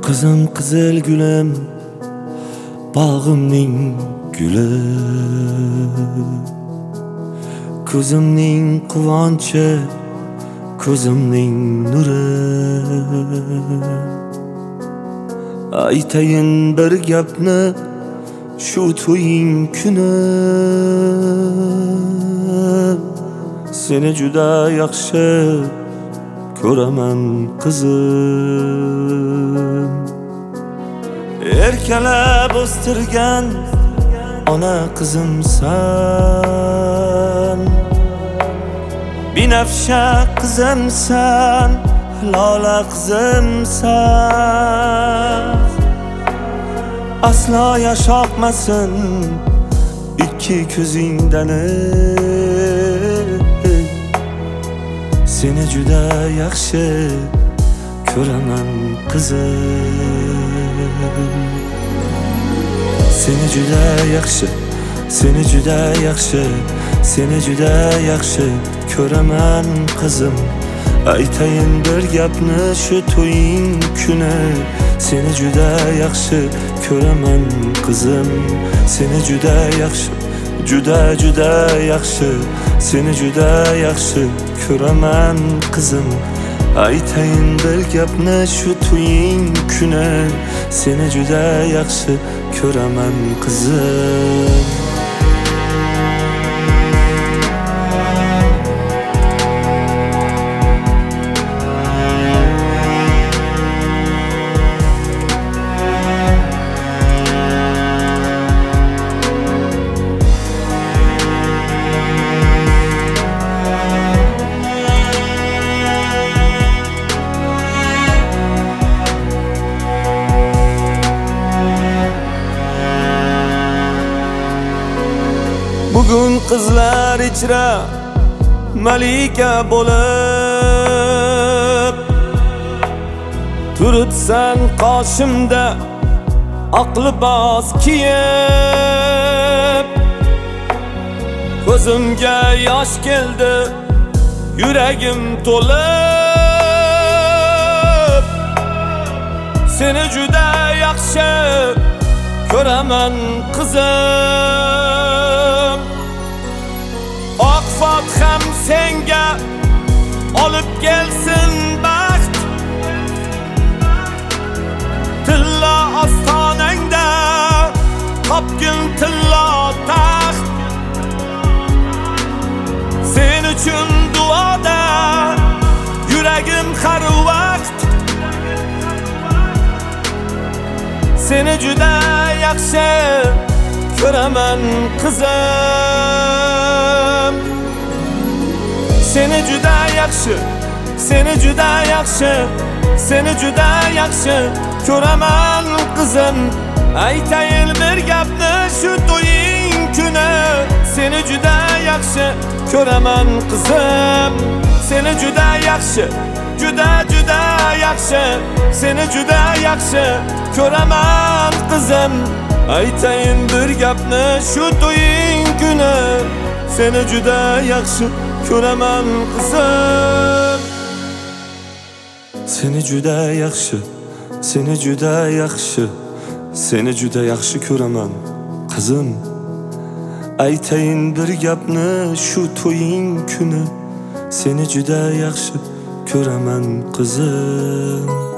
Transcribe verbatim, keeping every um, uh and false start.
Qizim qizil gulim, bog'imning guli, ko'zimning quvonchi, ko'zimning nuri. Aytayin bir gapni shu to'ying kuni, seni juda yaxshi ko'raman qizim. Erkalab o'stirgan ona qizimsan, binafsha qizimsan, lola qizimsan. Aslo yashoqmasin ikki ko'zingdan, seni juda yaxshi ko'raman qizim. Seni juda yaxshi, seni juda yaxshi, seni juda yaxshi ko'raman qizim. Aytayin bir gapni shu to'ying kuni, seni juda yaxshi ko'raman qizim. Seni juda yaxshi, juda juda yaxshi, seni juda yaxshi ko'raman qizim. Aytayin bir gapni shu to'ying kuni, seni juda yaxshi ko'raman qizim. Bugun qizlar ichra malika bo'lib turibsan qoshimda, aqli boz kiyib. Ko'zimga yosh keldi, yuragim to'lib. Seni juda yaxshi ko'raman qizim. Oq Fotiham senga olib kelsin baxt, tilla ostonangda topgin tilla taxt. Sen uchun duoda yuragim har vaqt. Seni juda yaxshi ko'raman qizim. Seni juda yaxshi, seni juda yaxshi, seni juda yaxshi ko'raman qizim. Aytayin bir gapni shu to'ying kuni, seni juda yaxshi ko'raman qizim. Seni juda yaxshi, juda juda yaxshi, seni juda yaxshi ko'raman qizim. Aytayin bir gapni shu to'ying kuni, seni juda yaxshi ko'raman qizim. Seni juda yaxshi, seni juda yaxshi, seni juda yaxshi ko'raman qizim. Aytayin bir gapni shu to'ying kuni, seni juda yaxshi ko'raman qizim.